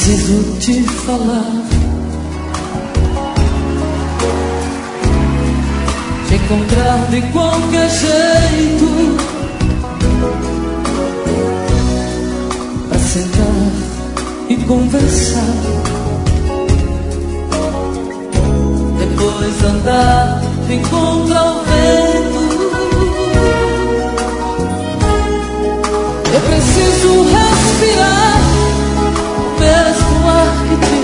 preciso te falar, te encontrar de qualquer jeito, pra sentar e conversar, depois andar de contra o vento. Eu preciso respirar o mesmo ar que te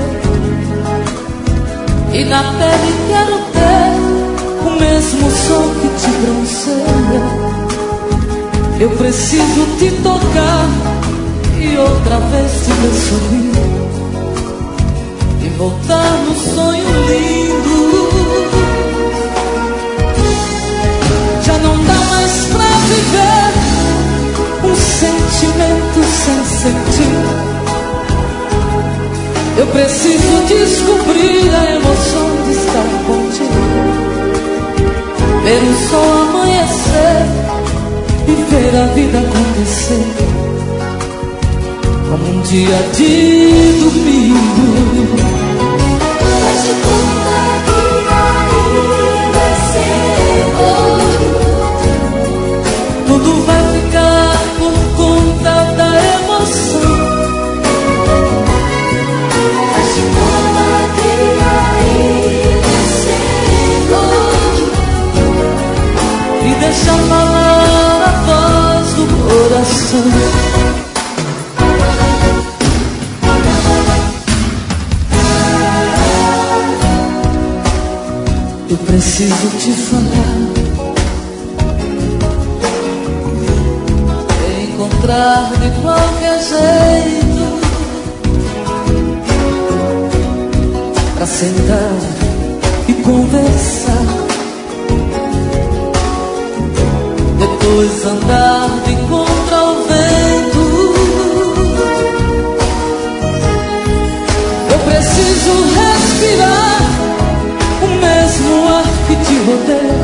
rodeia, e na pele quero ter o mesmo sol que te bronzeia. Eu preciso te tocar e outra vez te ver sorrir, e voltar no sonho lindo. Já não dá mais pra viver um sentimento sem sentido. Eu preciso descobrir a emoção de estar contigo, ver o sol amanhecer e ver a vida acontecer, como um dia de domingo. Faz de conta que ainda é cedo. Tudo vai ficar por conta da emoção. Faz de conta que ainda é cedo. E deixa falar a voz do coração. Eu preciso te falar, encontrar de qualquer jeito, pra sentar e conversar, depois andar de contra o vento. Eu preciso respirar o mesmo ar que te rodeia,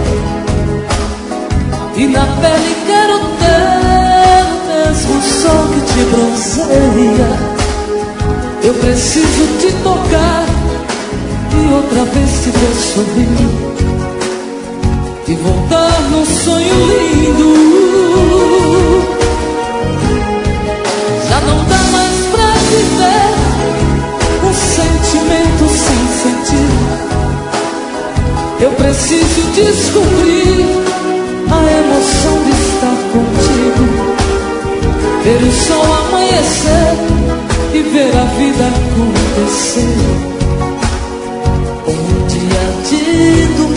e na pele quero ter o mesmo sol que te bronzeia. Eu preciso te tocar e outra vez te ver sorrir, e voltar num sonho lindo. Já não dá mais pra viver um sentimento sem sentido. Eu preciso descobrir a emoção de estar contigo, ver o sol amanhecer e ver a vida acontecer, como um dia de domingo.